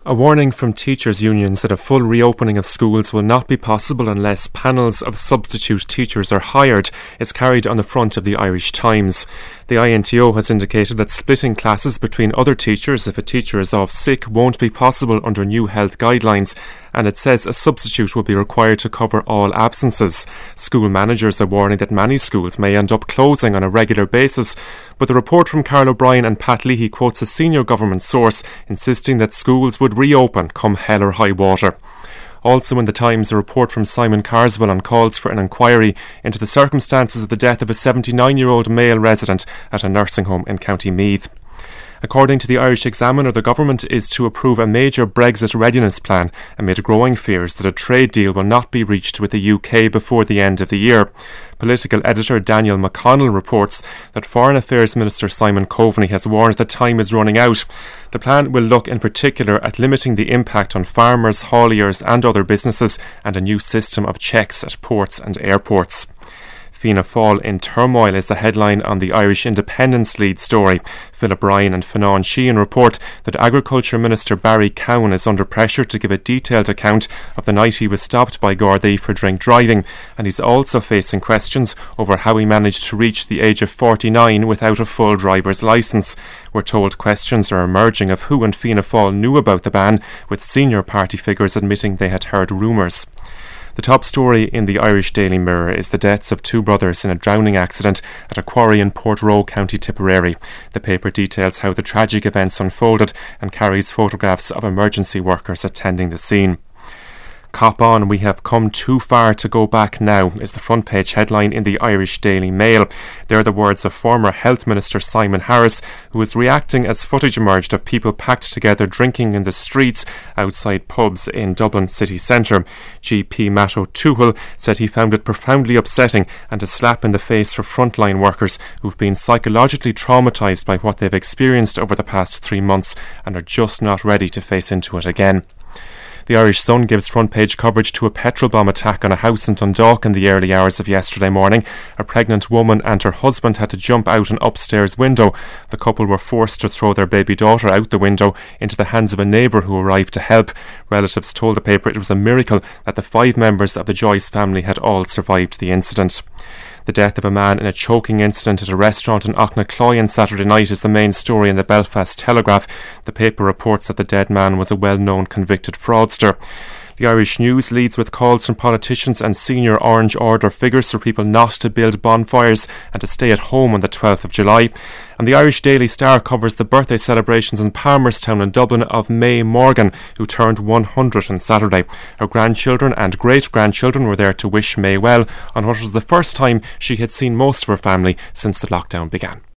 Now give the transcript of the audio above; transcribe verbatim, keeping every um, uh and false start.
A warning from teachers' unions that a full reopening of schools will not be possible unless panels of substitute teachers are hired is carried on the front of the Irish Times. The I N T O has indicated that splitting classes between other teachers if a teacher is off sick won't be possible under new health guidelines, and it says a substitute will be required to cover all absences. School managers are warning that many schools may end up closing on a regular basis, but the report from Carl O'Brien and Pat Leahy quotes a senior government source insisting that schools would reopen come hell or high water. Also in the Times, a report from Simon Carswell on calls for an inquiry into the circumstances of the death of a seventy-nine-year-old male resident at a nursing home in County Meath. According to the Irish Examiner, the government is to approve a major Brexit readiness plan amid growing fears that a trade deal will not be reached with the U K before the end of the year. Political editor Daniel McConnell reports that Foreign Affairs Minister Simon Coveney has warned that time is running out. The plan will look in particular at limiting the impact on farmers, hauliers and other businesses, and a new system of checks at ports and airports. Fianna Fáil in turmoil is the headline on the Irish Independence lead story. Philip Ryan and Fionnán Sheahan report that Agriculture Minister Barry Cowan is under pressure to give a detailed account of the night he was stopped by Gardaí for drink driving, and he's also facing questions over how he managed to reach the age of forty-nine without a full driver's licence. We're told questions are emerging of who in Fianna Fáil knew about the ban, with senior party figures admitting they had heard rumours. The top story in the Irish Daily Mirror is the deaths of two brothers in a drowning accident at a quarry in Portroe, County Tipperary. The paper details how the tragic events unfolded and carries photographs of emergency workers attending the scene. Cop on, we have come too far to go back now, is the front page headline in the Irish Daily Mail. They're the words of former Health Minister Simon Harris, who was reacting as footage emerged of people packed together drinking in the streets outside pubs in Dublin city centre. G P Matt O'Toole said he found it profoundly upsetting and a slap in the face for frontline workers who've been psychologically traumatised by what they've experienced over the past three months and are just not ready to face into it again. The Irish Sun gives front-page coverage to a petrol bomb attack on a house in Dundalk in the early hours of yesterday morning. A pregnant woman and her husband had to jump out an upstairs window. The couple were forced to throw their baby daughter out the window into the hands of a neighbour who arrived to help. Relatives told the paper it was a miracle that the five members of the Joyce family had all survived the incident. The death of a man in a choking incident at a restaurant in Auchnacoil on Saturday night is the main story in the Belfast Telegraph. The paper reports that the dead man was a well-known convicted fraudster. The Irish News leads with calls from politicians and senior Orange Order figures for people not to build bonfires and to stay at home on the twelfth of July. And the Irish Daily Star covers the birthday celebrations in Palmerstown in Dublin of May Morgan, who turned one hundred on Saturday. Her grandchildren and great-grandchildren were there to wish May well on what was the first time she had seen most of her family since the lockdown began.